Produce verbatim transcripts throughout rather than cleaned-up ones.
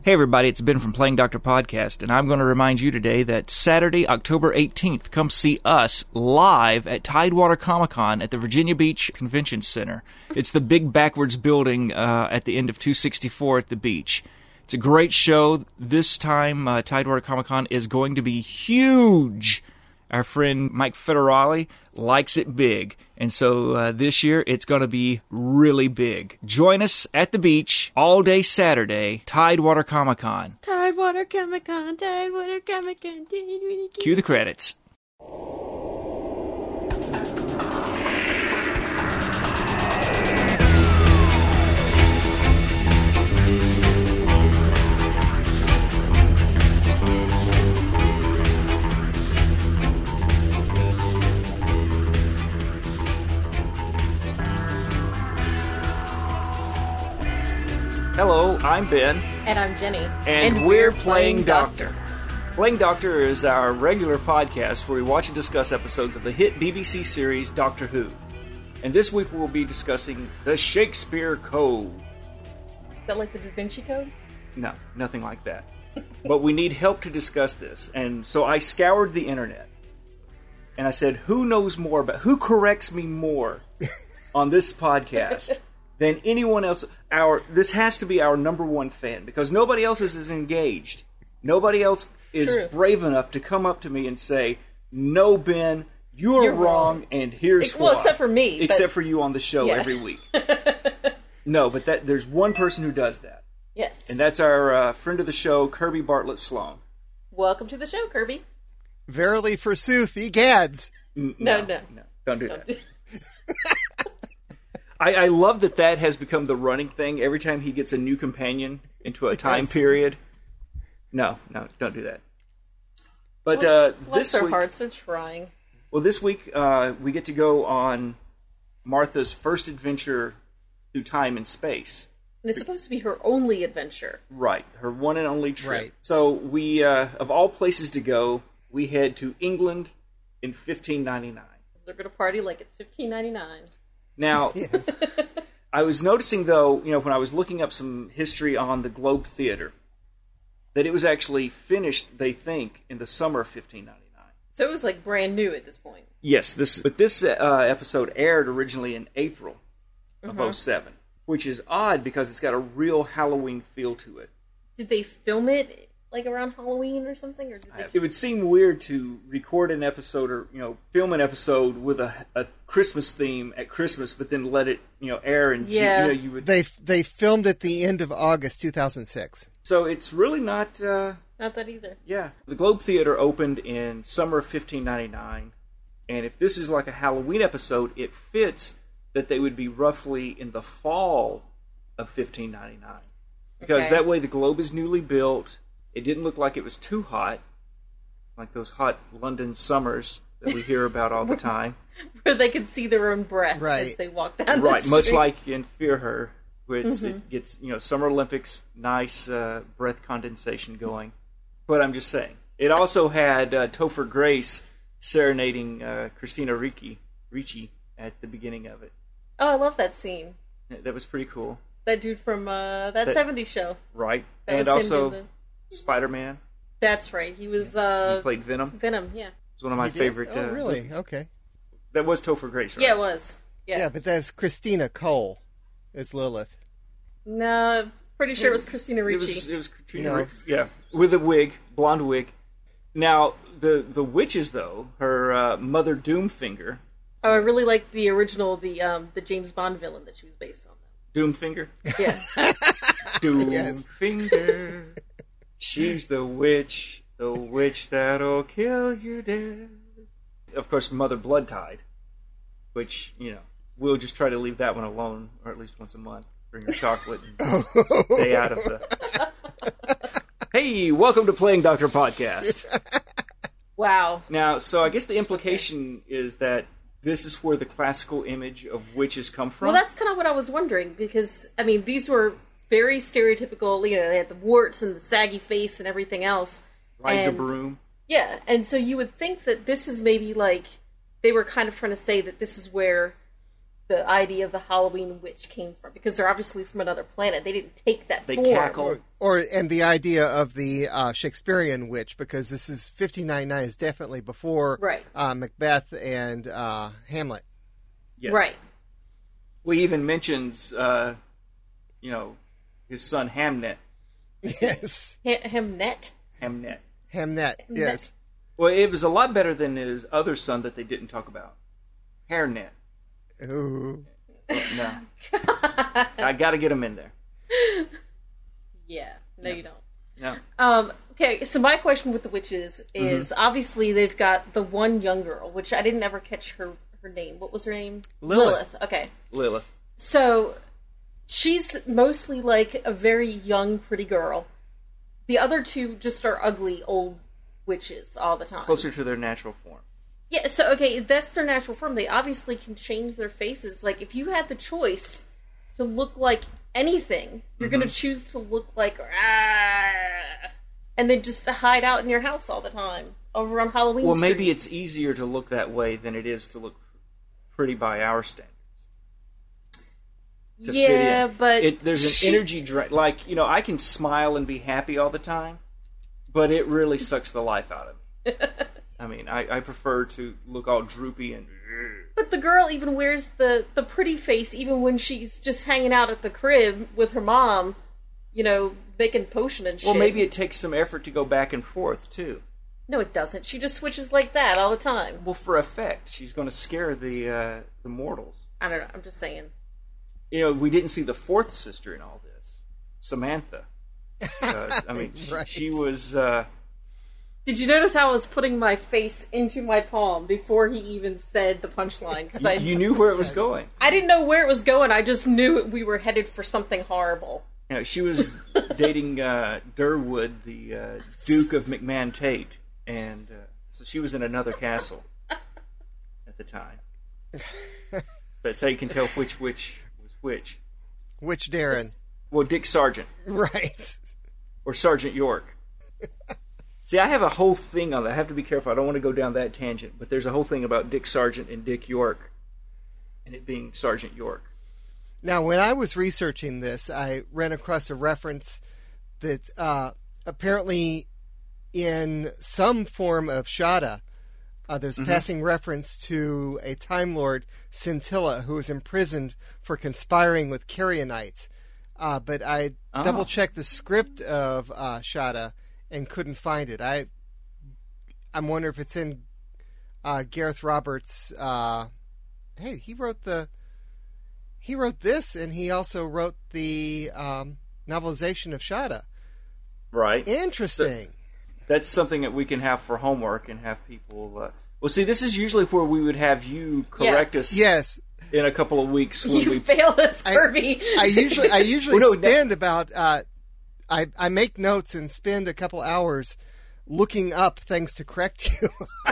Hey everybody, it's Ben from Playing Doctor Podcast, and I'm going to remind you today that Saturday, October eighteenth, come see us live at Tidewater Comic-Con at the Virginia Beach Convention Center. It's the big backwards building uh, at the end of two sixty-four at the beach. It's a great show. This time, uh, Tidewater Comic-Con is going to be huge. Our friend Mike Federale likes it big. And so uh, this year, it's going to be really big. Join us at the beach all day Saturday, Tidewater Comic-Con. Tidewater Comic-Con, Tidewater Comic-Con. Cue the credits. Hello, I'm Ben. And I'm Jenny. And, and we're, we're Playing, Playing Doctor. Doctor. Playing Doctor is our regular podcast where we watch and discuss episodes of the hit B B C series Doctor Who. And this week we'll be discussing the Shakespeare Code. Is that like the Da Vinci Code? No, nothing like that. But we need help to discuss this. And so I scoured the internet. And I said, who knows more about, who corrects me more on this podcast than anyone else? Our this has to be our number one fan, because nobody else is as engaged. Nobody else is True. brave enough to come up to me and say, no, Ben, you're, you're wrong, wrong, and here's well, why. Well, except for me. Except but... for you on the show yeah. every week. No, but that there's one person who does that. Yes. And that's our uh, friend of the show, Kirby Bartlett Sloan. Welcome to the show, Kirby. Verily forsooth, egads. No, no, no. no don't do don't that. Do... I, I love that that has become the running thing every time he gets a new companion into a time yes. period. No, no, don't do that. But well, uh, bless this their week, hearts, they're trying. Well, this week uh, we get to go on Martha's first adventure through time and space. And it's supposed to be her only adventure. Right, her one and only trip. Right. So we, uh, of all places to go, we head to England in fifteen ninety-nine. They're going to party like it's fifteen ninety-nine. Now, yes. I was noticing, though, you know, when I was looking up some history on the Globe Theatre, that it was actually finished, they think, in the summer of fifteen ninety-nine. So it was, like, brand new at this point. Yes, this but this uh, episode aired originally in April of mm-hmm. oh seven, which is odd because it's got a real Halloween feel to it. Did they film it, like, around Halloween or something? Or did they... It would seem weird to record an episode or, you know, film an episode with a, a Christmas theme at Christmas, but then let it, you know, air in yeah. June. You know, you would... They they filmed at the end of August two thousand six. So it's really not... Uh, not that either. Yeah. The Globe Theatre opened in summer of fifteen ninety-nine, and if this is like a Halloween episode, it fits that they would be roughly in the fall of fifteen ninety-nine. Because okay. that way the Globe is newly built. It didn't look like it was too hot, like those hot London summers that we hear about all the time. Where they could see their own breath right. as they walk down right, the street. Much like in Fear Her, which mm-hmm. it gets, you know, Summer Olympics, nice uh, breath condensation going. But I'm just saying. It also had uh, Topher Grace serenading uh, Christina Ricci, Ricci at the beginning of it. Oh, I love that scene. That was pretty cool. That dude from uh, that, that seventies show. Right. That and also the... Spider-Man. That's right. He was... Uh, he played Venom. Venom, yeah. It was one of my favorite... Oh, uh, really? movies. Okay. That was Topher Grace, right? Yeah, it was. Yeah, yeah but that's Christina Cole as Lilith. No, pretty sure it was Christina Ricci. It was, it was Christina no. Ricci, yeah. With a wig, blonde wig. Now, the, the witches, though, her uh, Mother Doomfinger... Oh, I really like the original, the um, the James Bond villain that she was based on. Doomfinger? Yeah. Doomfinger. Yes. She's the witch, the witch that'll kill you dead. Of course, Mother Bloodtide, which, you know, we'll just try to leave that one alone, or at least once a month. Bring her chocolate and stay out of the... Hey, welcome to Playing Doctor Podcast. Wow. Now, so I guess the implication is that this is where the classical image of witches come from? Well, that's kind of what I was wondering, because, I mean, these were very stereotypical, you know, they had the warts and the saggy face and everything else. Ride and, the broom. Yeah, and so you would think that this is maybe like, they were kind of trying to say that this is where the idea of the Halloween witch came from, because they're obviously from another planet. They didn't take that They form. cackle. Or, or and the idea of the uh, Shakespearean witch, because this is fifty-nine nine is definitely before Right. uh, Macbeth and uh, Hamlet. Yes. Right. Well, he even mentions, uh, you know, his son Hamnet. Yes, Ha- Hamnet? Hamnet. Hamnet. Yes, Well, it was a lot better than his other son that they didn't talk about. Hairnet. ooh, Well, no. I got to get him in there. Yeah. No, you don't. No. Um, okay, so my question with the witches is, Mm-hmm. obviously they've got the one young girl, which I didn't ever catch her, her name. What was her name? Lilith. Okay. Lilith. So, she's mostly like a very young, pretty girl. The other two just are ugly old witches all the time. Closer to their natural form. Yeah, so, okay, that's their natural form. They obviously can change their faces. Like, if you had the choice to look like anything, you're Mm-hmm. going to choose to look like, ah, and then just hide out in your house all the time over on Halloween Well, Street. maybe it's easier to look that way than it is to look pretty by our standards. To fit Yeah, in. but it, there's an she- energy drain. Like, you know, I can smile and be happy all the time, but it really sucks the life out of me. I mean, I, I prefer to look all droopy and... But the girl even wears the, the pretty face even when she's just hanging out at the crib with her mom, you know, making potion and shit. Well, maybe it takes some effort to go back and forth, too. No, it doesn't. She just switches like that all the time. Well, for effect. She's going to scare the uh, the mortals. I don't know. I'm just saying. You know, we didn't see the fourth sister in all this. Samantha. Uh, I mean, she, Right. she was... Uh, Did you notice how I was putting my face into my palm before he even said the punchline? Because I, you knew where it was going. I didn't know where it was going. I just knew we were headed for something horrible. You know, she was dating uh, Durwood, the uh, Duke of McMahon Tate, and uh, so she was in another castle at the time. That's how you can tell which which was which. which Darren? Well, Dick Sargent Right. or Sergeant York. See, I have a whole thing on that. I have to be careful. I don't want to go down that tangent, but there's a whole thing about Dick Sargent and Dick York, and it being Sergeant York. Now, when I was researching this, I ran across a reference that uh, apparently in some form of Shada, uh, there's a passing reference to a Time Lord, Scintilla, who was imprisoned for conspiring with Carianites. Uh, but I Oh. double-checked the script of uh, Shada and couldn't find it. I, I'm wondering if it's in uh, Gareth Roberts'... Uh, hey, he wrote the... He wrote this, and he also wrote the um, novelization of Shada. Right. Interesting. That's something that we can have for homework and have people... Uh, well, see, this is usually where we would have you correct Yeah. us Yes, in a couple of weeks when You we... failed us, I- Kirby. I usually I usually Well, no, that- spend about uh, I I make notes and spend a couple hours looking up things to correct you.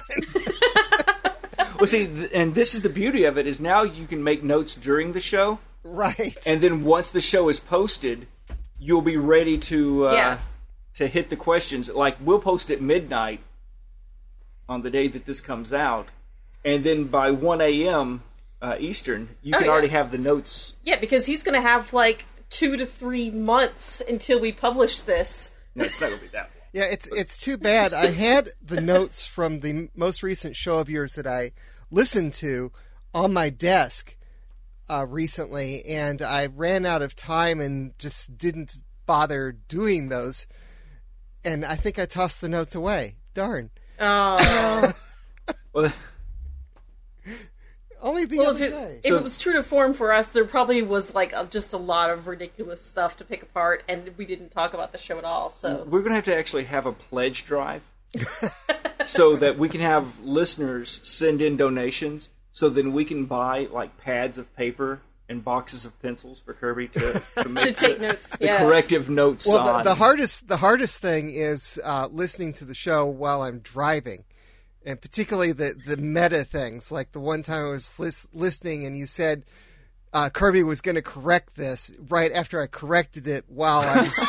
Well, see, th- and this is the beauty of it, is now you can make notes during the show, Right. and then once the show is posted, you'll be ready to uh, Yeah. to hit the questions. Like, we'll post at midnight on the day that this comes out, and then by one a.m. Uh, Eastern, you Oh, can yeah. already have the notes. Yeah, because he's going to have like two to three months until we publish this. No, it's not going to be that long. Yeah, it's it's too bad. I had the notes from the m- most recent show of yours that I listened to on my desk uh, recently, and I ran out of time and just didn't bother doing those. And I think I tossed the notes away. Darn. Oh. Well, Only the Well, if other it, day. if So- it was true to form for us, there probably was like a, just a lot of ridiculous stuff to pick apart, and we didn't talk about the show at all. So we're going to have to actually have a pledge drive so that we can have listeners send in donations, so then we can buy like pads of paper and boxes of pencils for Kirby to, to to make take the, notes, the yeah. corrective notes Well, on. the, the hardest the hardest thing is uh, listening to the show while I'm driving, and particularly the the meta things. Like the one time I was lis- listening, and you said uh, Kirby was going to correct this right after I corrected it while I was.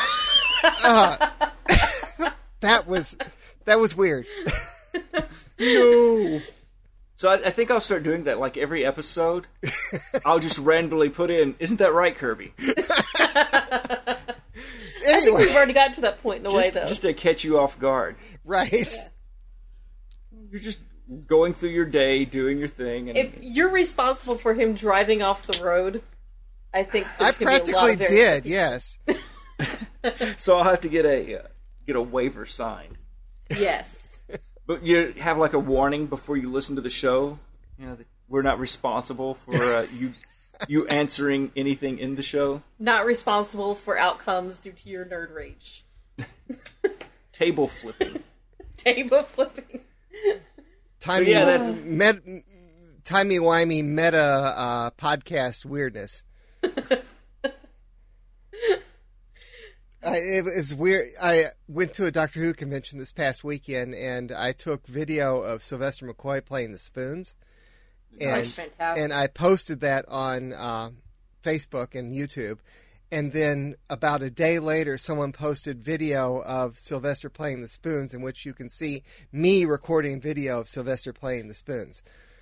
uh, that was that was weird. No. So I, I think I'll start doing that. Like every episode, I'll just randomly put in, "Isn't that right, Kirby?" I think Anyway, we've already gotten to that point in a way, Just, though. just to catch you off guard. right. You're just going through your day, doing your thing, and If you're responsible for him driving off the road, I think I there's gonna be a lot practically of very- did, yes. so I'll have to get a uh, get a waiver signed. Yes. But you have like a warning before you listen to the show. You know, that we're not responsible for uh, you you answering anything in the show. Not responsible for outcomes due to your nerd rage. Table flipping. Table flipping. Timey, yeah, that's- met, timey-wimey meta uh, podcast weirdness. I, it was weird. I went to a Doctor Who convention this past weekend, and I took video of Sylvester McCoy playing the spoons. And, That's fantastic. and I posted that on uh, Facebook and YouTube. And then about a day later, someone posted video of Sylvester playing the spoons, in which you can see me recording video of Sylvester playing the spoons.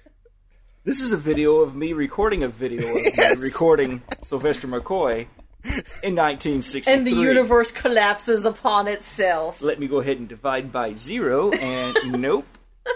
This is a video of me recording a video of Yes. me recording Sylvester McCoy in nineteen sixty-three. And the universe collapses upon itself. Let me go ahead and divide by zero, and nope.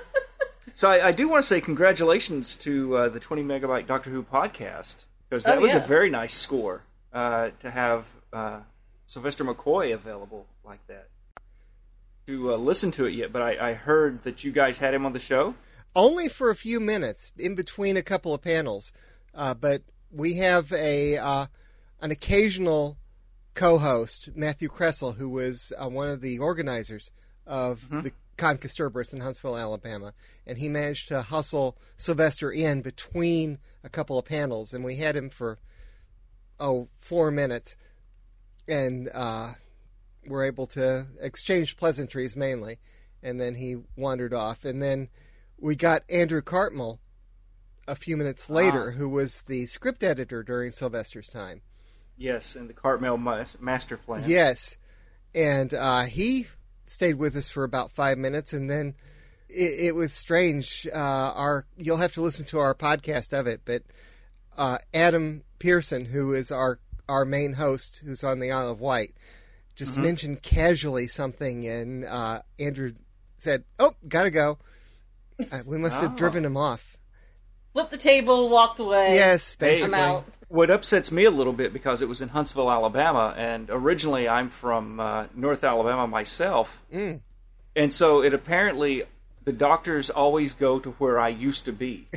So I, I do want to say congratulations to uh, the twenty megabyte Doctor Who podcast, because that Oh, was yeah. a very nice score uh, to have uh, Sylvester McCoy available like that. To uh, listen to it yet, but I, I heard that you guys had him on the show. Only for a few minutes, in between a couple of panels. Uh, but we have a uh, an occasional co-host, Matthew Kressel, who was uh, one of the organizers of Mm-hmm. the Con Costurbris in Huntsville, Alabama. And he managed to hustle Sylvester in between a couple of panels. And we had him for, oh, four minutes. And uh, were able to exchange pleasantries mainly. And then he wandered off. And then we got Andrew Cartmel a few minutes later, Ah. who was the script editor during Sylvester's time. Yes, in the Cartmel mas- master plan. Yes. And uh, he stayed with us for about five minutes, and then it, it was strange. Uh, our You'll have to listen to our podcast of it, but uh, Adam Pearson, who is our, our main host, who's on the Isle of Wight, just Mm-hmm. mentioned casually something, and uh, Andrew said, "Oh, gotta go." Uh, we must have Oh. driven him off. Flipped the table, walked away. Yes, Hey, basically. I'm out. What upsets me a little bit, because it was in Huntsville, Alabama, and originally I'm from uh, North Alabama myself, Mm. and so it apparently the doctors always go to where I used to be,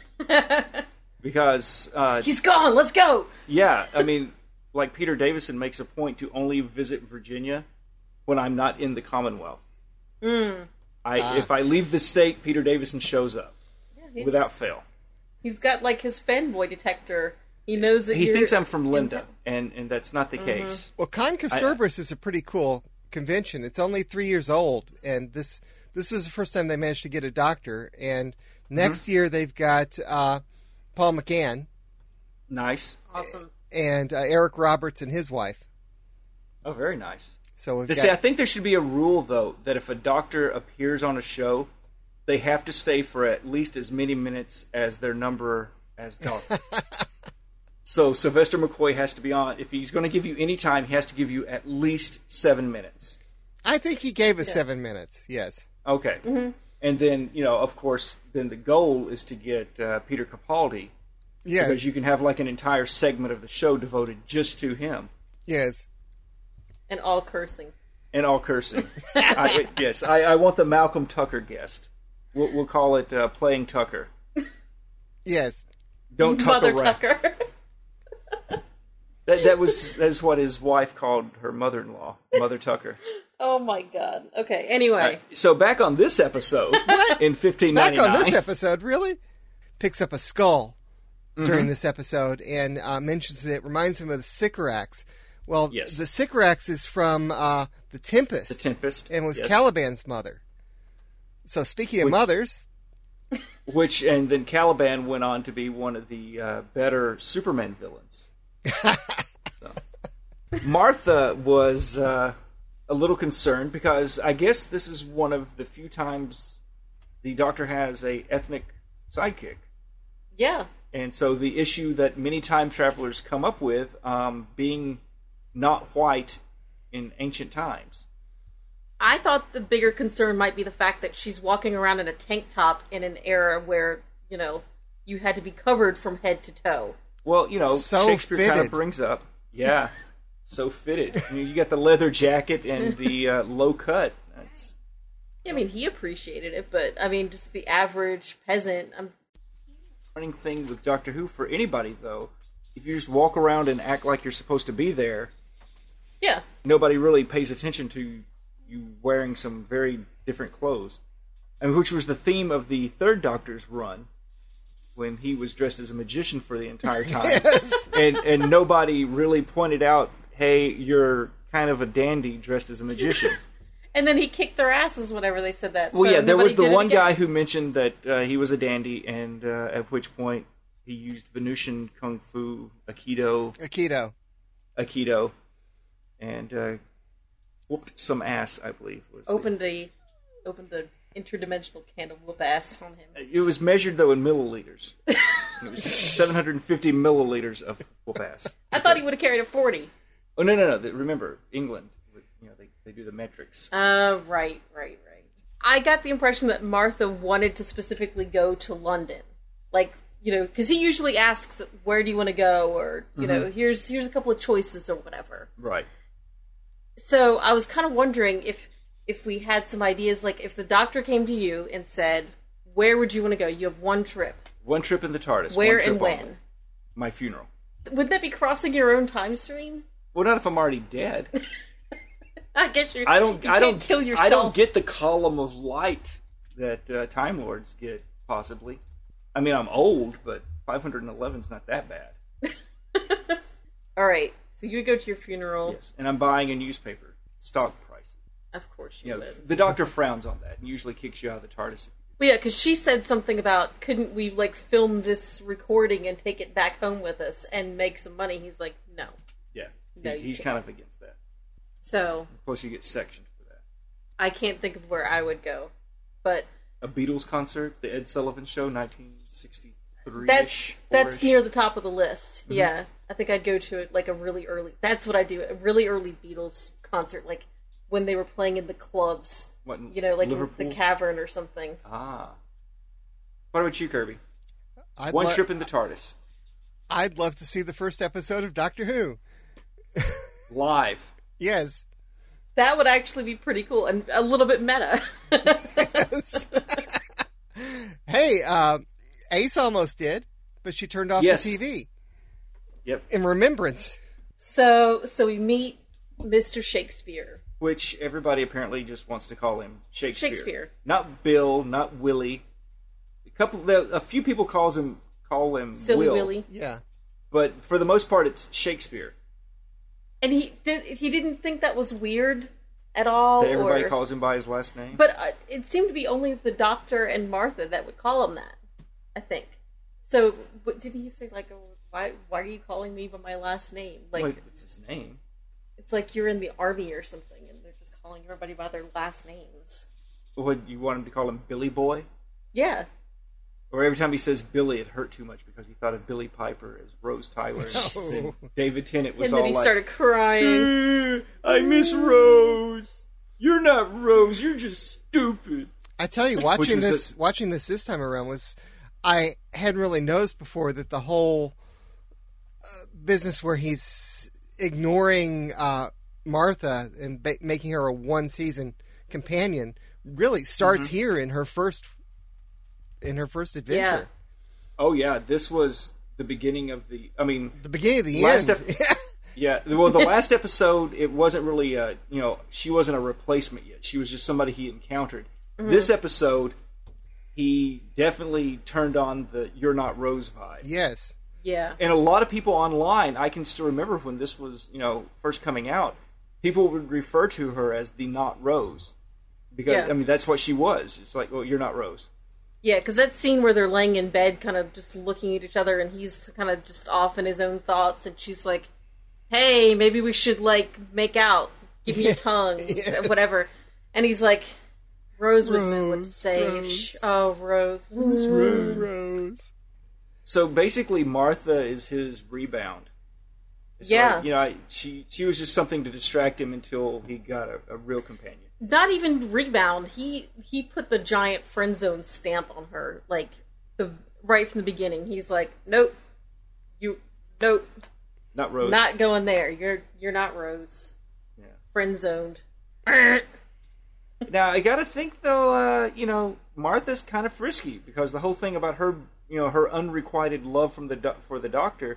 because uh, He's gone. Let's go. yeah, I mean, like Peter Davison makes a point to only visit Virginia when I'm not in the Commonwealth. Mm. I if I leave the state, Peter Davison shows up Yeah, he's, without fail. he's got like his fanboy detector. He knows that He you're thinks I'm from in Linda, town. and and that's not the case. Well, Con Costurbris is a pretty cool convention. It's only three years old, and this this is the first time they managed to get a doctor. And next year they've got uh, Paul McGann Nice. Awesome. and uh, Eric Roberts and his wife. Oh, very nice. So we've To got see, I think there should be a rule, though, that if a doctor appears on a show, they have to stay for at least as many minutes as their number as doctor. So Sylvester McCoy has to be on. If he's going to give you any time, he has to give you at least seven minutes. I think he gave us seven minutes. Yes. Okay. Mm-hmm. And then, you know, of course, then the goal is to get uh, Peter Capaldi, Yes. because you can have like an entire segment of the show devoted just to him. Yes. And all cursing. And all cursing. I, yes, I, I want the Malcolm Tucker guest. We'll, we'll call it uh, Playing Tucker. Yes. Don't tuck Mother around. Tucker. That, that was that is what his wife called her mother-in-law, Mother Tucker. Oh my god. Okay, anyway. So back on this episode in fifteen Back ninety-nine. on this episode, really? Picks up a skull during this episode and uh, mentions that it reminds him of the Sycorax. Well, Yes. the Sycorax is from uh, The Tempest. The Tempest. And was yes. Caliban's mother. So speaking of Which- mothers, Which, and then Caliban went on to be one of the uh, better Superman villains. So. Martha was uh, a little concerned, because I guess this is one of the few times the Doctor has a ethnic sidekick. Yeah. And so the issue that many time travelers come up with, um, being not white in ancient times. I thought the bigger concern might be the fact that she's walking around in a tank top in an era where, you know, you had to be covered from head to toe. Well, you know, So Shakespeare kind fitted. of brings up, yeah, so fitted. I mean, you got the leather jacket and the uh, low cut. That's I mean, he appreciated it, but, I mean, just the average peasant, I'm... running thing with Doctor Who for anybody, though. If you just walk around and act like you're supposed to be there, Yeah. nobody really pays attention to you wearing some very different clothes. I mean, which was the theme of the third Doctor's run, when he was dressed as a magician for the entire time. Yes. And and nobody really pointed out, hey, you're kind of a dandy dressed as a magician. And then he kicked their asses whenever they said that. Well, so yeah, there was nobody the did it one again. guy who mentioned that uh, he was a dandy, and uh, at which point he used Venusian Kung Fu, Aikido, Aikido. Aikido, and uh, whooped some ass, I believe. Was the- Opened a, opened a interdimensional can of whoop ass on him. It was measured, though, in milliliters. It was seven hundred fifty milliliters of whoop ass. I thought he would have carried a forty. Oh, no, no, no. th- Remember, England, you know, they, they do the metrics. Uh, right, right, right. I got the impression that Martha wanted to specifically go to London. Like, you know, because he usually asks, where do you want to go? Or, you Mm-hmm. know, here's here's a couple of choices or whatever. Right. So I was kind of wondering if if we had some ideas, like if the doctor came to you and said, where would you want to go? You have one trip. One trip in the TARDIS. Where one trip and when? only. My funeral. Wouldn't that be crossing your own time stream? Well, not if I'm already dead. I guess you're, I don't. you I can't don't kill yourself. I don't get the column of light that uh, Time Lords get. Possibly. I mean, I'm old, but five hundred eleven is not that bad. All right, so you would go to your funeral. Yes, and I'm buying a newspaper. Stock price. Of course you You know, would. the doctor frowns on that and usually kicks you out of the TARDIS. Well, yeah, because she said something about, couldn't we, like, film this recording and take it back home with us and make some money? He's like, no. Yeah, No, he, you he's can't. kind of against that. So, Plus, you get sectioned for that. I can't think of where I would go. But A Beatles concert, the Ed Sullivan Show, nineteen sixty-three. that's that's near the top of the list. Yeah, I think I'd go to it, like, a really early... That's what I do, a really early Beatles concert, like, when they were playing in the clubs. What, in You know, like Liverpool? in the Cavern or something. Ah. What about you, Kirby? I'd One lo- trip in the TARDIS. I'd love to see the first episode of Doctor Who. Live. Yes. That would actually be pretty cool and a little bit meta. Hey, uh, Ace almost did, but she turned off Yes. the T V Yep. in remembrance. So, so we meet Mister Shakespeare. Which everybody apparently just wants to call him Shakespeare. Shakespeare. Not Bill, not Willie. A couple, a few people calls him call him Silly Will, Willy. Yeah. but for the most part, it's Shakespeare. And he did. He didn't think that was weird at all. That everybody or, calls him by his last name. But uh, it seemed to be only the Doctor and Martha that would call him that. I think. So, but did he say like, oh, "Why? Why are you calling me by my last name?" Like, Wait, it's his name. it's like you're in the army or something, and they're just calling everybody by their last names. What, you want him to call him Billy Boy? Yeah. Or every time he says Billy, it hurt too much because he thought of Billy Piper as Rose Tyler. Oh. And David Tennant was And then all he like, started crying. I miss Rose. You're not Rose. You're just stupid. I tell you, watching was this, the- watching this this time around was, I hadn't really noticed before that the whole uh, business where he's ignoring uh, Martha and ba- making her a one season companion really starts Mm-hmm. here in her first, in her first adventure. Oh yeah, this was the beginning of the. I mean, The beginning of the Last end. ep- yeah. Well, the last episode, it wasn't really. A, you know, she wasn't a replacement yet. She was just somebody he encountered. This episode, he definitely turned on the "You're not Rose" vibe. Yes. Yeah. And a lot of people online, I can still remember when this was, you know, first coming out, people would refer to her as the not Rose. Because, Yeah. I mean, that's what she was. It's like, well, you're not Rose. Yeah, because that scene where they're laying in bed, kind of just looking at each other, and he's kind of just off in his own thoughts, and she's like, "Hey, maybe we should like make out. Give me your tongue, Yes. whatever." And he's like, Rose would know what to say. If Rose. she, oh, Rose. Rose. Rose. So basically, Martha is his rebound. It's Yeah. like, you know, I, she she was just something to distract him until he got a, a real companion. Not even rebound. He he put the giant friend zone stamp on her, like the right from the beginning. He's like, nope, you, nope, Not Rose. not going there. You're you're not Rose. Yeah. Friend zoned. Now, I gotta think, though, uh, you know, Martha's kind of frisky, because the whole thing about her, you know, her unrequited love from the do- for the Doctor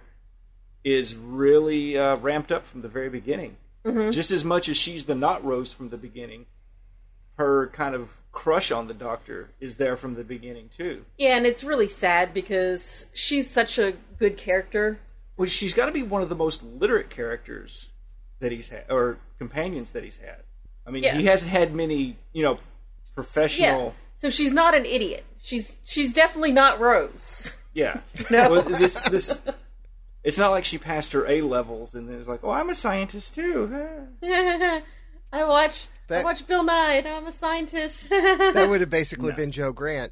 is really uh, ramped up from the very beginning. Mm-hmm. Just as much as she's the not Rose from the beginning, her kind of crush on the Doctor is there from the beginning, too. Yeah, and it's really sad because she's such a good character. Well, she's got to be one of the most literate characters that he's had, or companions that he's had. I mean, Yeah. he hasn't had many, you know, professional... Yeah. So she's not an idiot. She's she's definitely not Rose. Yeah. No. Well, this this it's not like she passed her A levels and then it's like, oh, I'm a scientist too. I watch I That- watch Bill Nye and I'm a scientist. That would have basically No. been Joe Grant.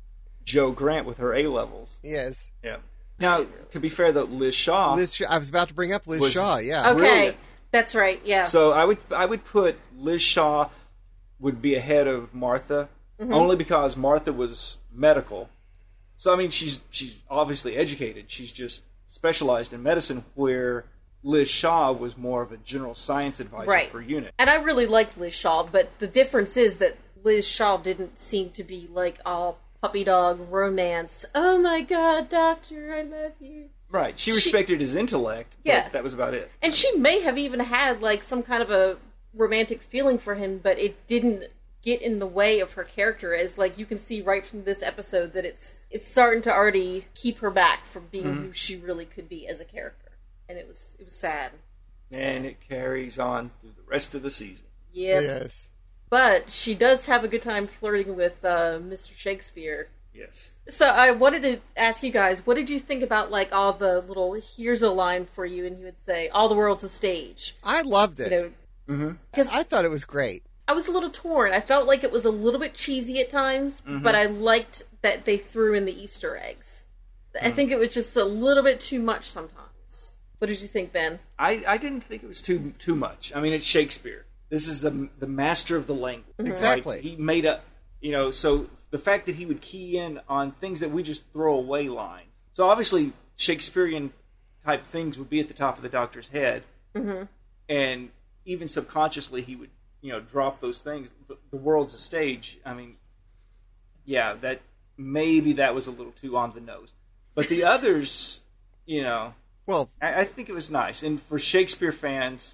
Joe Grant with her A levels. Yes. Yeah. Now, to be fair though, Liz Shaw. Liz Shaw, I was about to bring up Liz Was- Shaw, yeah. Okay, Brilliant. that's right. Yeah. So I would I would put Liz Shaw would be ahead of Martha, Mm-hmm. only because Martha was medical. So I mean, she's she's obviously educated. She's just specialized in medicine, where Liz Shaw was more of a general science advisor Right. for UNIT. And I really like Liz Shaw, but the difference is that Liz Shaw didn't seem to be like all puppy dog romance. Oh my God, Doctor, I love you. Right. She She- respected his intellect, but Yeah. that was about it. And she may have even had like some kind of a romantic feeling for him, but it didn't get in the way of her character. As like you can see right from this episode that it's it's starting to already keep her back from being Mm-hmm. who she really could be as a character, and it was it was sad. And it carries on through the rest of the season. Yep. Yes. But she does have a good time flirting with uh, Mister Shakespeare. Yes. So I wanted to ask you guys, what did you think about like all the little "here's a line for you," and he would say, "All the world's a stage." I loved it. You know, Mm-hmm. because I thought it was great. I was a little torn. I felt like it was a little bit cheesy at times, Mm-hmm. but I liked that they threw in the Easter eggs. I think it was just a little bit too much sometimes. What did you think, Ben? I, I didn't think it was too too much. I mean, it's Shakespeare. This is the the master of the language. Exactly. Right? He made up, you know, so the fact that he would key in on things that we just throw away lines. So obviously, Shakespearean type things would be at the top of the Doctor's head. Mm-hmm. And even subconsciously, he would, you know, drop those things. The, the world's a stage. I mean, yeah, that maybe that was a little too on the nose. But the others, you know, Well, I, I think it was nice. And for Shakespeare fans,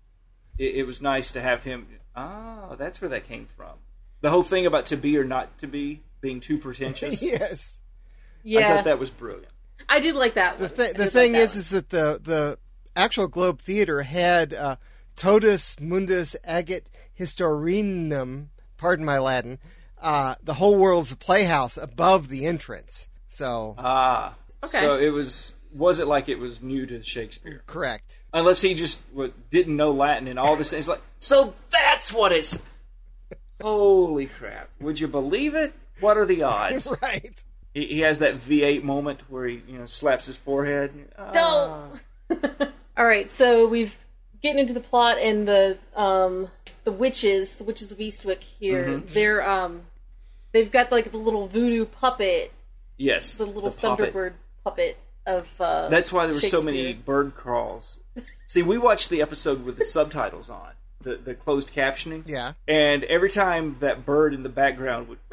it, it was nice to have him. Oh, that's where that came from. The whole thing about to be or not to be being too pretentious. yes. Yeah, I thought that was brilliant. I did like that The, one. th- I the did thing like that is, one. is that the, the actual Globe Theater had uh, Totus Mundus Agit Historinum, pardon my Latin, uh, the whole world's a playhouse above the entrance. So, Ah, Okay. so it was. Was it like it was new to Shakespeare? correct. Unless he just what, didn't know Latin and all this. It's like, so that's what it's. Holy crap! Would you believe it? What are the odds? Right. He, he has that V eight moment where he, you know, slaps his forehead. Ah. Don't. All right, so we've getting into the plot, and the um the witches, the witches of Eastwick here, Mm-hmm. they're um they've got like the little voodoo puppet, Yes, the little puppet. Thunderbird puppet of. Uh, That's why there were so many Shakespeare. bird calls. See, we watched the episode with the subtitles on, the the closed captioning. Yeah. And every time that bird in the background would,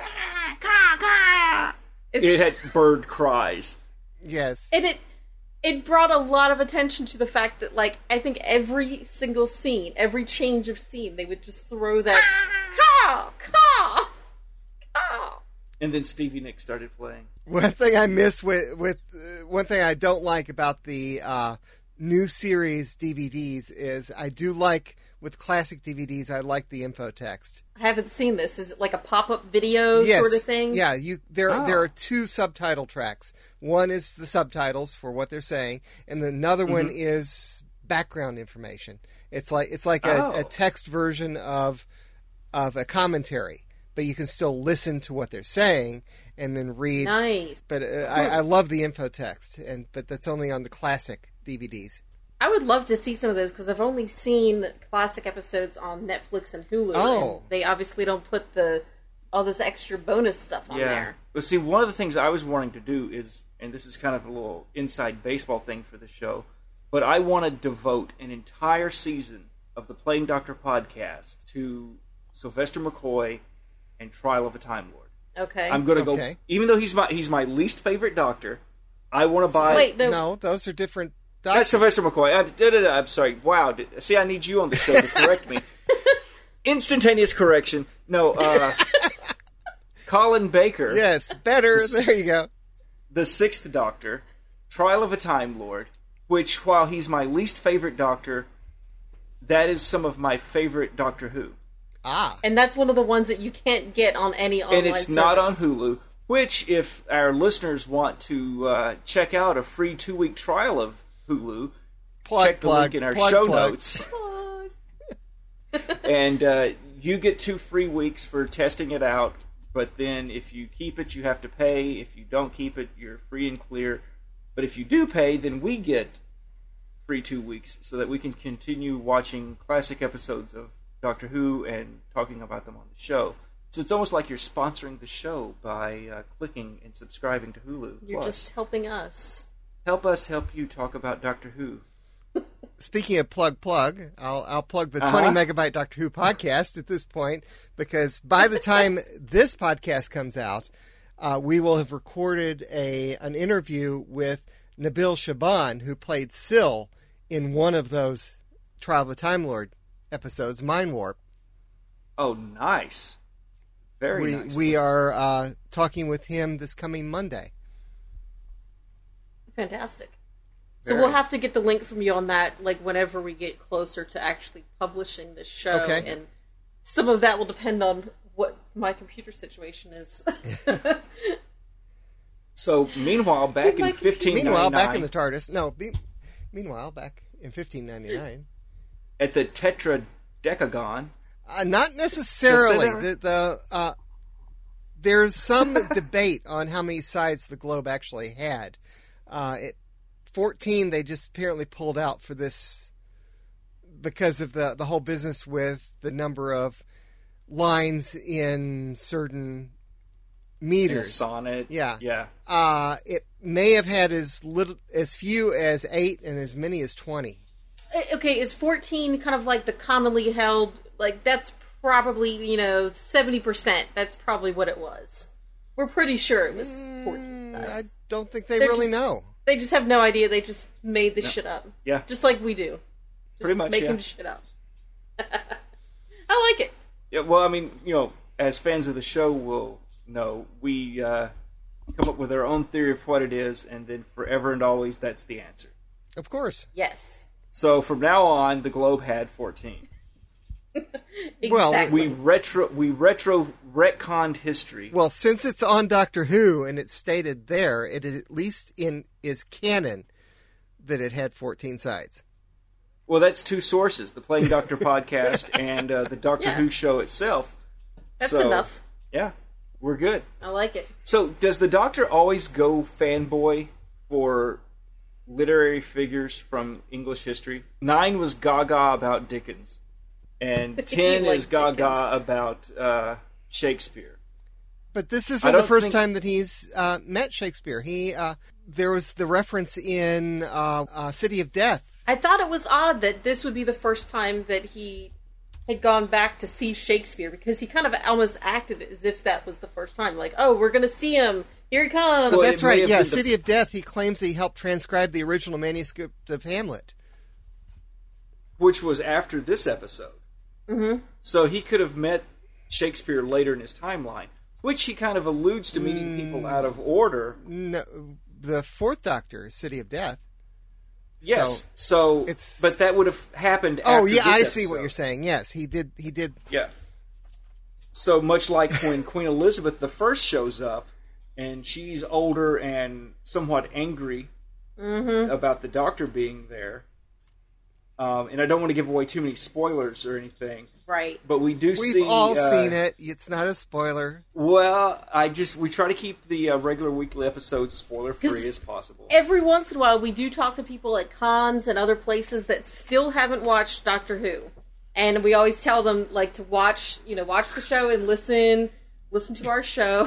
It's it had bird cries. Yes. and it it brought a lot of attention to the fact that like I think every single scene, every change of scene, they would just throw that caw caw caw. And then Stevie Nicks started playing. One thing I miss with with uh, one thing I don't like about the uh, new series D V Ds is I do like with classic D V Ds I like the info text. I haven't seen this. Is it like a pop up video Yes. sort of thing? Yeah, you there Oh. there are two subtitle tracks. One is the subtitles for what they're saying, and another one is background information. It's like it's like a, Oh. a text version of of a commentary. but you can still listen to what they're saying and then read. Nice. But uh, I, I love the info text, and but that's only on the classic D V Ds. I would love to see some of those because I've only seen classic episodes on Netflix and Hulu. Oh. And they obviously don't put the all this extra bonus stuff on yeah. there. But see, one of the things I was wanting to do is, and this is kind of a little inside baseball thing for the show, but I want to devote an entire season of the Playing Doctor podcast to Sylvester McCoy and Trial of a Time Lord. Okay. I'm going to Okay. go, even though he's my he's my least favorite Doctor, I want to buy... Wait, no. No, those are different That's doctors. Sylvester McCoy. I, da, da, da, I'm sorry. Wow. Did- See, I need you on the show to correct me. Instantaneous correction. No, uh... Colin Baker, Yes, better. There you go. the Sixth Doctor, Trial of a Time Lord, which, while he's my least favorite Doctor, that is some of my favorite Doctor Who. Ah, And that's one of the ones that you can't get on any online And it's service. not on Hulu, which, if our listeners want to uh, check out a free two-week trial of Hulu, plug, check the plug, link in our plug, show plug. notes. And uh, you get two free weeks for testing it out, but then if you keep it, you have to pay. If you don't keep it, you're free and clear. But if you do pay, then we get free two weeks so that we can continue watching classic episodes of Doctor Who and talking about them on the show. So it's almost like you're sponsoring the show by uh, clicking and subscribing to Hulu. You're Plus, just helping us. help us help you talk about Doctor Who. Speaking of plug plug, I'll I'll plug the Uh-huh. twenty megabyte Doctor Who podcast at this point, because by the time this podcast comes out, uh, we will have recorded a an interview with Nabil Shaban, who played Syl in one of those Trial of a Time Lord episodes, Mind Warp. Oh, nice. Very we nice. we are uh, talking with him this coming Monday. Fantastic. So Very. we'll have to get the link from you on that, like, whenever we get closer to actually publishing this show. Okay. And some of that will depend on what my computer situation is. So, meanwhile, back Did my in computer- fifteen ninety-nine, Meanwhile, back in the TARDIS, no. Be, meanwhile, back in fifteen ninety-nine. at the Tetradecagon, Uh, not necessarily. Just say The, the uh, there's some debate on how many sides the globe actually had. Uh, it, fourteen, they just apparently pulled out for this because of the the whole business with the number of lines in certain in a meters. sonnet. Yeah. Yeah. Uh, it may have had as little, as few as eight, and as many as twenty. Okay, is fourteen kind of like the commonly held, like, that's probably, you know, seventy percent. That's probably what it was. We're pretty sure it was fourteen I sides. don't think they They're really just- know. They just have no idea. They just made this shit up. Yeah. Just like we do. Just Pretty much, making yeah. shit up. I like it. Yeah, well, I mean, you know, as fans of the show will know, we uh, come up with our own theory of what it is, and then forever and always, that's the answer. Of course. Yes. So from now on, the globe had fourteen. Well, Exactly. We retro we retro retconned history. Well, since it's on Doctor Who and it's stated there, it at least in is canon that it had fourteen sides. Well, that's two sources: the Playing Doctor podcast and uh, the Doctor Yeah. Who show itself. That's So, enough. Yeah, we're good. I like it. So, does the Doctor always go fanboy for literary figures from English history? Nine was gaga about Dickens, and He ten liked is gaga Dickens. about uh, Shakespeare. But this I isn't the don't first think- time that he's uh, met Shakespeare. He uh, there was the reference in uh, uh, City of Death. I thought it was odd that this would be the first time that he had gone back to see Shakespeare, because he kind of almost acted as if that was the first time. Like, oh, we're going to see him. Here he comes. Well, That's it may right. have Yeah, been the- City of Death. He claims that he helped transcribe the original manuscript of Hamlet. Which was after this episode. Mm-hmm. So he could have met Shakespeare later in his timeline, which he kind of alludes to meeting people out of order. No, the Fourth Doctor, is City of Death. Yes. So So, it's- but that would have happened. Oh after yeah, this I see episode. what you're saying. Yes, he did. He did. Yeah. So much like when Queen Elizabeth the First shows up, and she's older and somewhat angry Mm-hmm. about the Doctor being there. Um, and I don't want to give away too many spoilers or anything. Right. But we do We've see... all uh, seen it. It's not a spoiler. Well, I just... We try to keep the uh, regular weekly episodes 'Cause spoiler-free as possible. Every once in a while, we do talk to people at cons and other places that still haven't watched Doctor Who. And we always tell them, like, to watch, you know, watch the show and listen, listen to our show.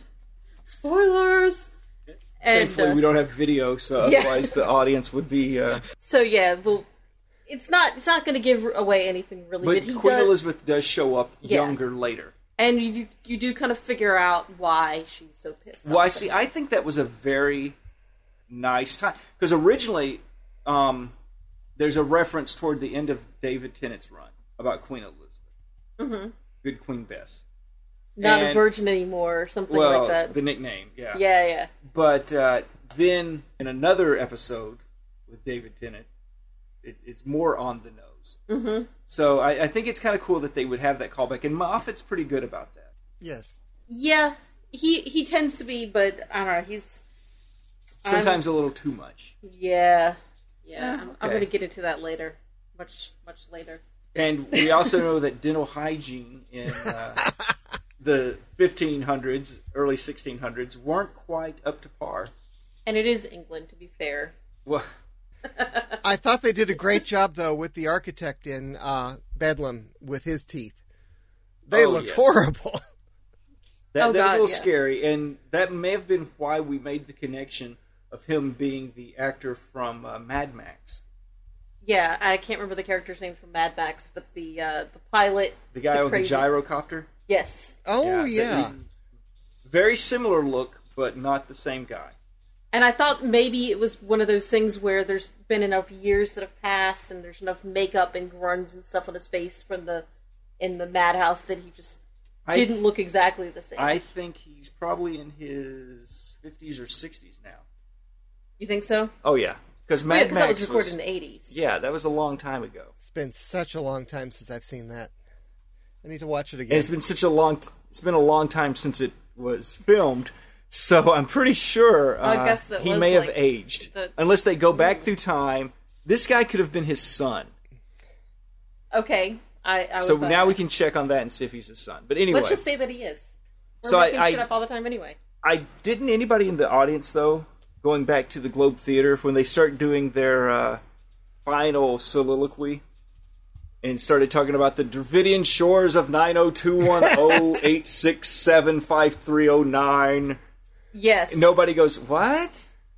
Spoilers! And, Thankfully, uh, we don't have video, so yeah. otherwise the audience would be... Uh, So, yeah, well... It's not. It's not going to give away anything really. but But he Queen does, Elizabeth does show up Yeah. younger later. and you do, you do kind of figure out why she's so pissed off. Well, I see. I think that was a very nice time because originally, um, there's a reference toward the end of David Tennant's run about Queen Elizabeth, mm-hmm. Good Queen Bess, not and, a virgin anymore, or something well, like that. the nickname, yeah, Yeah, yeah. But uh, then in another episode with David Tennant, it, it's more on the nose. Mm-hmm. So I, I think it's kind of cool that they would have that callback, and Moffat's pretty good about that. Yes. Yeah, he he tends to be, but I don't know. He's Sometimes I'm, a little too much. Yeah, yeah. I'm, okay. I'm going to get into that later, much much later. And we also know that dental hygiene in uh, the fifteen hundreds, early sixteen hundreds, weren't quite up to par. And it is England, to be fair. Well, I thought they did a great job, though, with the architect in uh, Bedlam with his teeth. They Oh, looked yes. horrible. that, Oh, that was a God, little yeah. scary, and that may have been why we made the connection of him being the actor from uh, Mad Max. Yeah, I can't remember the character's name from Mad Max, but the uh, the pilot, The guy with crazy- the gyrocopter? Yes, Oh, that- yeah. he- very similar look, but not the same guy. and I thought maybe it was one of those things where there's been enough years that have passed, and there's enough makeup and grunge and stuff on his face from the in the madhouse that he just I, didn't look exactly the same. I think he's probably in his fifties or sixties now. You think so? Oh, yeah. Because Yeah, Mad because that Max was recorded in the eighties. Yeah, that was a long time ago. It's been such a long time since I've seen that. I need to watch it And again. it's been such a long it's been a long time since it was filmed, so I'm pretty sure uh, I guess that he was, may have like, aged. the- Unless they go back through time. This guy could have been his son. Okay, I. I would So buy now that. we can check on that and see if he's his son. But anyway, Let's just say that he is. We're So I- making I- shit up all the time anyway. I didn't anybody in the audience though, going back to the Globe Theater, when they start doing their uh, final soliloquy and started talking about the Dravidian shores of nine oh two one oh eight six seven five three oh nine. Yes. Nobody goes, what?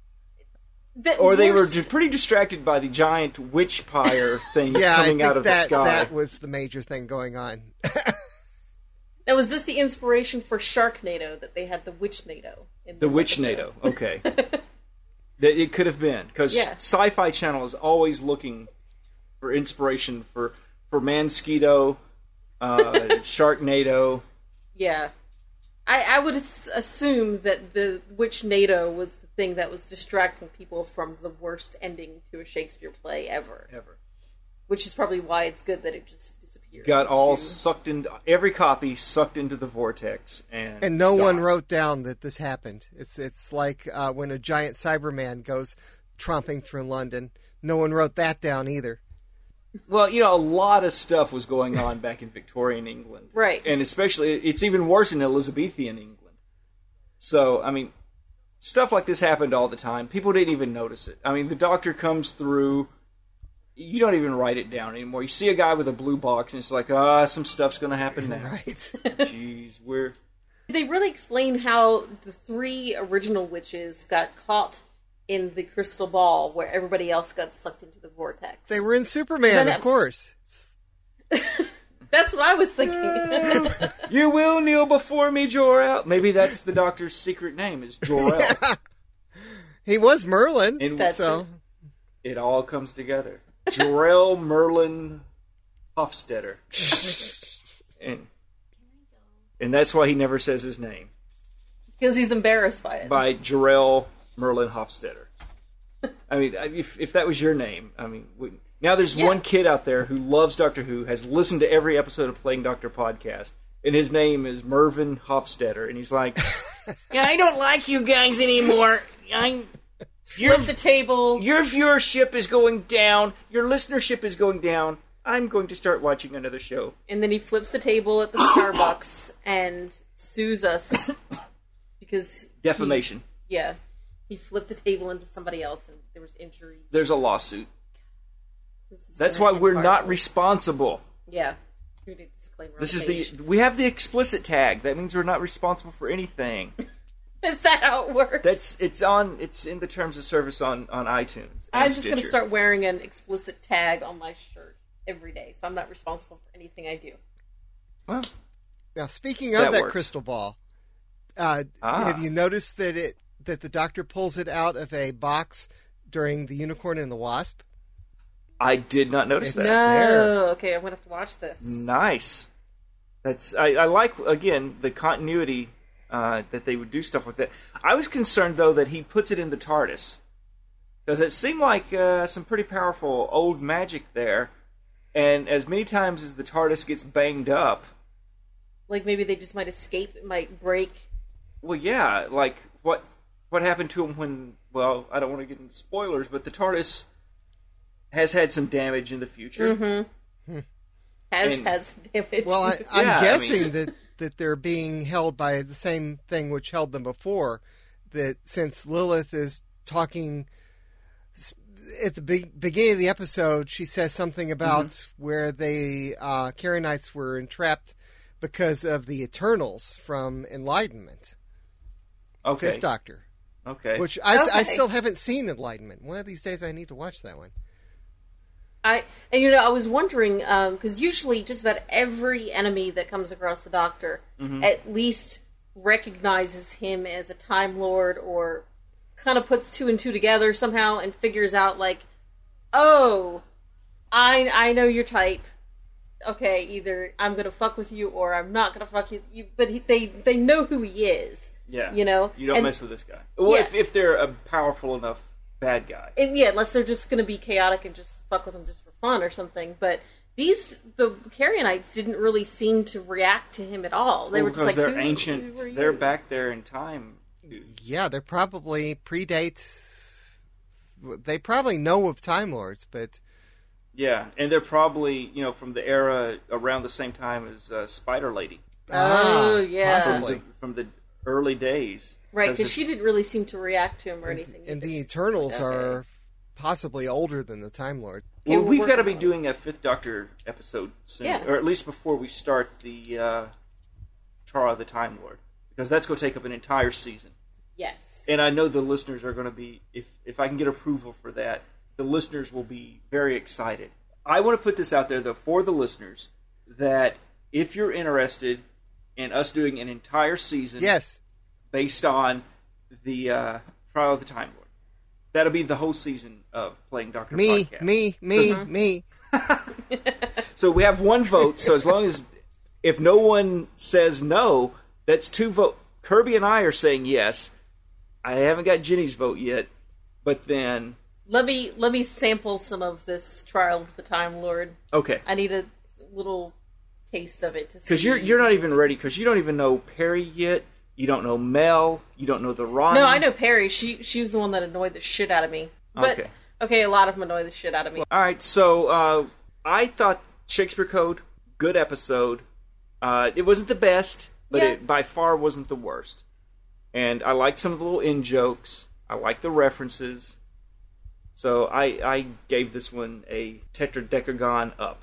The Or they worst- were pretty distracted by the giant witch pyre things yeah, I coming think out of that, the sky. that was the major thing going on. Now, was this the inspiration for Sharknado that they had the Witchnado? In The this Witch episode? NATO. Okay. That it could have been. Because Yeah. Sci-Fi Channel is always looking for inspiration for, for Mansquito, uh, Sharknado. Yeah. I, I would as- assume that the Witchnado was the thing that was distracting people from the worst ending to a Shakespeare play ever. Ever. Which is probably why it's good that it just disappeared. Got all into- sucked into... Every copy sucked into the vortex. And And no one gone. wrote down that this happened. It's it's like uh, when a giant Cyberman goes tromping through London. No one wrote that down either. Well, you know, a lot of stuff was going on back in Victorian England. Right. And especially, it's even worse in Elizabethan England. So, I mean, stuff like this happened all the time. People didn't even notice it. I mean, the doctor comes through, you don't even write it down anymore. You see a guy with a blue box, and it's like, ah, some stuff's going to happen now. Right. Jeez, we're... They really explain how the three original witches got caught in the crystal ball where everybody else got sucked into the vortex. They were in Superman, Then- of course. That's what I was thinking. You will kneel before me, Jor-El. Maybe that's the doctor's secret name, is Jor-El. He was Merlin, And That's so it all comes together. Jor-El Merlin Hofstetter. and, and that's why he never says his name. Because he's embarrassed by it. By Jor-El Merlin Hofstetter. I mean, if if that was your name, I mean, we, now there's Yeah. one kid out there who loves Doctor Who, has listened to every episode of Playing Doctor podcast, and his name is Mervyn Hofstetter, and he's like, yeah, I don't like you guys anymore. I'm flip the table. Your viewership is going down. Your listenership is going down. I'm going to start watching another show. And then he flips the table at the Starbucks and sues us because defamation. He, yeah, he flipped the table into somebody else, and there was injuries. There's a lawsuit. That's why we're not responsible. Yeah. Disclaimer this is page. the we have the explicit tag. That means we're not responsible for anything. Is that how it works? That's it's on. It's in the terms of service on on iTunes. I'm just going to start wearing an explicit tag on my shirt every day, so I'm not responsible for anything I do. Well, now speaking of that, that works. crystal ball, uh, ah. have you noticed that it that the Doctor pulls it out of a box during the Unicorn and the Wasp? I did not notice It's that. No, there. okay, I'm going to have to watch this. Nice. That's I, I like again the continuity uh, that they would do stuff like that. I was concerned though that he puts it in the TARDIS because it seemed like uh, some pretty powerful old magic there, and as many times as the TARDIS gets banged up, like maybe they just might escape, it might break. Well, yeah, like what what happened to him when? Well, I don't want to get into spoilers, but the TARDIS has had some damage in the future. Mm-hmm. Has And- had some damage. Well, I, I'm Yeah, I guessing mean- that, that they're being held by the same thing which held them before. That since Lilith is talking s- at the be- beginning of the episode, she says something about Mm-hmm. where they uh, Karenites were entrapped because of the Eternals from Enlightenment, Okay. Fifth Doctor. Okay. Which I, I Okay. still haven't seen Enlightenment. One of these days, I need to watch that one. I and you know I was wondering because usually just about every enemy that comes across the Doctor Mm-hmm. at least recognizes him as a Time Lord or kind of puts two and two together somehow and figures out like, oh, I I know your type. Okay, either I'm gonna fuck with you or I'm not gonna fuck you. you but he, they they know who he is. Yeah. You know? You don't And- mess with this guy. Well, Yeah. if, if they're a powerful enough bad guy. And yeah, unless they're just going to be chaotic and just fuck with them just for fun or something. But these, the Carianites didn't really seem to react to him at all. They Well, were just because like, they're who, ancient. who are you? They're back there in time. Yeah, they're probably predate. They probably know of Time Lords, but Yeah, and they're probably, you know, from the era around the same time as uh, Spider Lady. ah, Oh, yeah. From possibly. the, from the early days. Right, because it- she didn't really seem to react to him or anything. And either. the Eternals Okay. are possibly older than the Time Lord. Okay, Well, we're we've got to working be on it. doing a Fifth Doctor episode soon. Yeah. Or at least before we start the uh, Tara the Time Lord. Because that's going to take up an entire season. Yes. And I know the listeners are going to be, if, if I can get approval for that, the listeners will be very excited. I want to put this out there, though, for the listeners, that if you're interested in us doing an entire season Yes. based on the uh, Trial of the Time Lord, that'll be the whole season of Playing Doctor Me, Podcast. me, me, Uh-huh. me. So we have one vote, so as long as, if no one says no, that's two vote. Kirby and I are saying yes. I haven't got Jenny's vote yet, but then, let me let me sample some of this Trial of the Time Lord. okay. I need a little taste of it to see. Because you're you're not even ready. Because you don't even know Perry yet. You don't know Mel. You don't know the Ron. No, I know Perry. She she was the one that annoyed the shit out of me. But Okay. okay, a lot of them annoy the shit out of me. All right. So uh, I thought Shakespeare Code, good episode. Uh, it wasn't the best, but Yeah. it by far wasn't the worst. And I liked some of the little in jokes. I liked the references. So I I gave this one a tetradecagon up.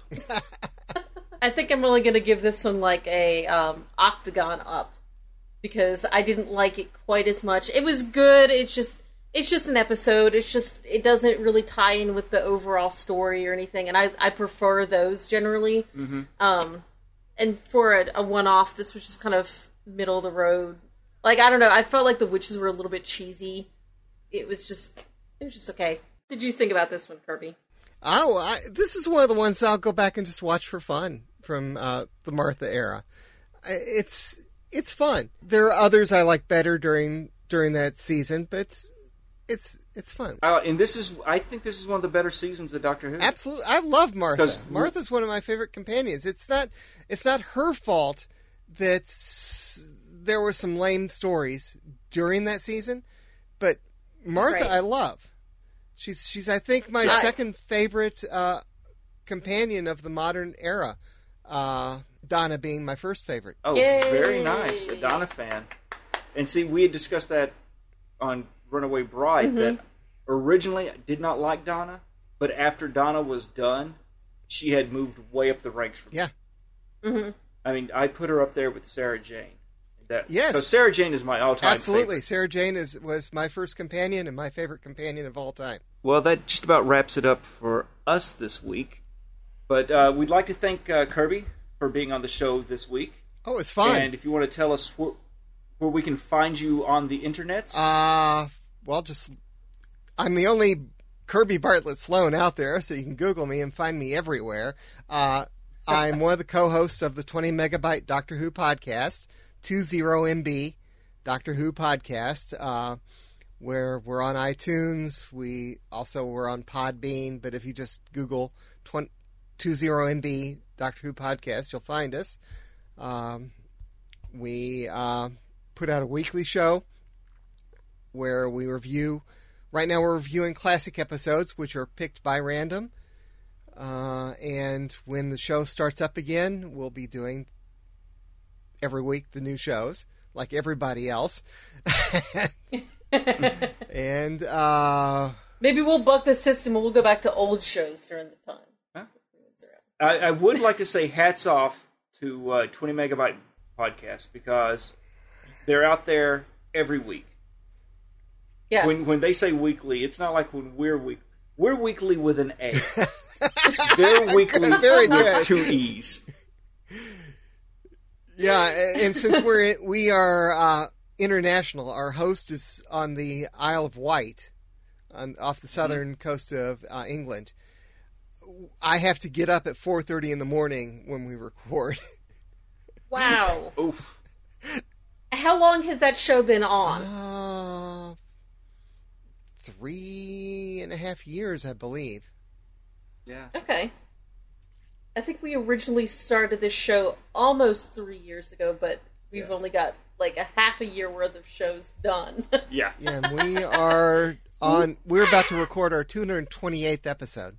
I think I'm only going to give this one like a um, octagon up because I didn't like it quite as much. It was good. It's just it's just an episode. It's just it doesn't really tie in with the overall story or anything, and I I prefer those generally. Mm-hmm. Um, and for a, a one off, this was just kind of middle of the road. Like I don't know. I felt like the witches were a little bit cheesy. It was just it was just okay. What did you think about this one, Kirby? Oh, I, this is one of the ones I'll go back and just watch for fun from uh, the Martha era. I- It's it's fun. There are others I like better during during that season, but it's it's fun. Uh, and this is I think this is one of the better seasons of Doctor Who. Absolutely, I love Martha. 'Cause- Martha's one of my favorite companions. It's not it's not her fault that s- there were some lame stories during that season, but Martha, Right. I love. She's she's I think my I- second favorite uh, companion of the modern era. Uh, Donna being my first favorite. Oh, Yay. very nice. A Donna fan. And see, we had discussed that on Runaway Bride, Mm-hmm. that originally I did not like Donna, but after Donna was done, she had moved way up the ranks for me. Yeah. Mm-hmm. I mean, I put her up there with Sarah Jane. That, Yes. So Sarah Jane is my all-time Absolutely. favorite. Sarah Jane is was my first companion and my favorite companion of all time. Well, that just about wraps it up for us this week. But uh, we'd like to thank uh, Kirby for being on the show this week. Oh, it's fun. And if you want to tell us wh- where we can find you on the internets. Uh, well, just I'm the only Kirby Bartlett Sloan out there, so you can Google me and find me everywhere. Uh, I'm one of the co-hosts of the twenty megabyte Doctor Who podcast, twenty M B Doctor Who podcast, uh, where we're on iTunes. We also we're on Podbean, but if you just Google twenty M B Doctor Who podcast, you'll find us. Um, we uh, put out a weekly show where we review. Right now, we're reviewing classic episodes, which are picked by random. Uh, and when the show starts up again, we'll be doing every week the new shows, like everybody else. and uh, Maybe we'll buck the system and we'll go back to old shows during the time. Huh? I, I would like to say hats off to uh, twenty megabyte podcast because they're out there every week. Yeah. When when they say weekly, it's not like when we're week. We're weekly with an A. They're weekly Very with good. two E's. yeah, and since we're we are uh, international, our host is on the Isle of Wight, on off the southern mm-hmm. coast of uh, England. I have to get up at four thirty in the morning when we record. Wow. Oof. How long has that show been on? Uh, three and a half years, I believe. Yeah. Okay. I think we originally started this show almost three years ago, but we've Yeah. only got like a half a year worth of shows done. Yeah. Yeah, and we are on. We're about to record our two hundred twenty-eighth episode.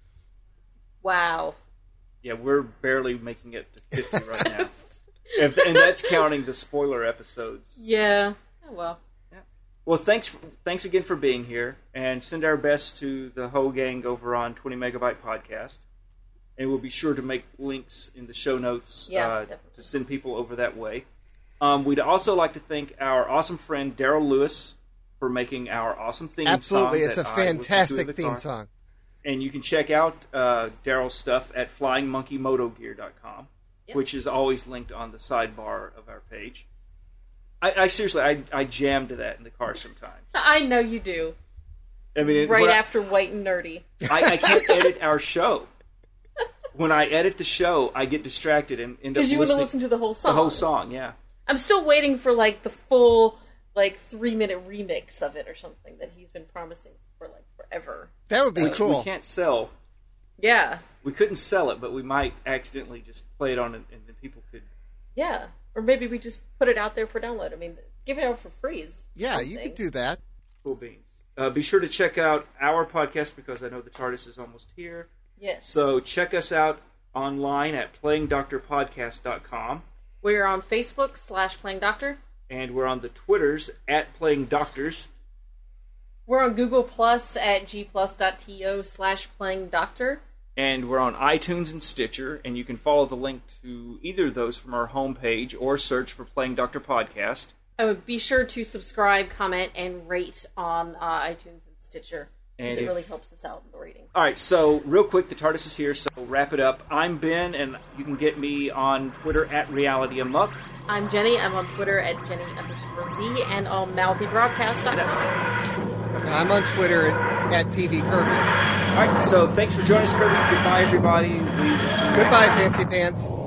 Wow. Yeah, we're barely making it to fifty right now. If, and that's counting the spoiler episodes. Yeah. Oh, well. Yeah. Well, thanks thanks again for being here, and send our best to the whole gang over on twenty megabyte podcast. And we'll be sure to make links in the show notes Yeah, uh, definitely. to send people over that way. Um, we'd also like to thank our awesome friend Daryl Lewis for making our awesome theme Absolutely, song. it's a that I listen to in fantastic the theme car. song. And you can check out uh, Daryl's stuff at flying monkey moto gear dot com, Yep. which is always linked on the sidebar of our page. I, I seriously, I, I jam to that in the car sometimes. I know you do. I mean, it- Right when I- after White and Nerdy. I, I can't edit our show. When I edit the show, I get distracted and end up Because you want to listening listen to the whole song. the whole song. Yeah, I'm still waiting for like the full like three minute remix of it or something that he's been promising for like forever. That would be which cool. we can't sell. Yeah. We couldn't sell it, but we might accidentally just play it on, and, and then people could. Yeah. Or maybe we just put it out there for download. I mean, give it out for free is Yeah, you something. could do that. Cool beans. Uh, be sure to check out our podcast because I know the TARDIS is almost here. Yes. So check us out online at playing doctor podcast dot com. We're on Facebook slash Playing Doctor. And we're on the Twitters at Playing Doctors. We're on Google Plus at gplus.to slash Playing Doctor. And we're on iTunes and Stitcher. And you can follow the link to either of those from our homepage or search for Playing Doctor Podcast. Oh, be sure to subscribe, comment, and rate on uh, iTunes and Stitcher. Because And it if- really helps us out in the rating. All right, so real quick, the TARDIS is here, so we'll wrap it up. I'm Ben, and you can get me on Twitter at Reality Amok. I'm Jenny. I'm on Twitter at Jenny underscore Z and on mouthy broadcast dot com. And I'm on Twitter at, at T V Kirby. All right, so thanks for joining us, Kirby. Goodbye, everybody. We will see you Goodbye, next time. Fancy Pants.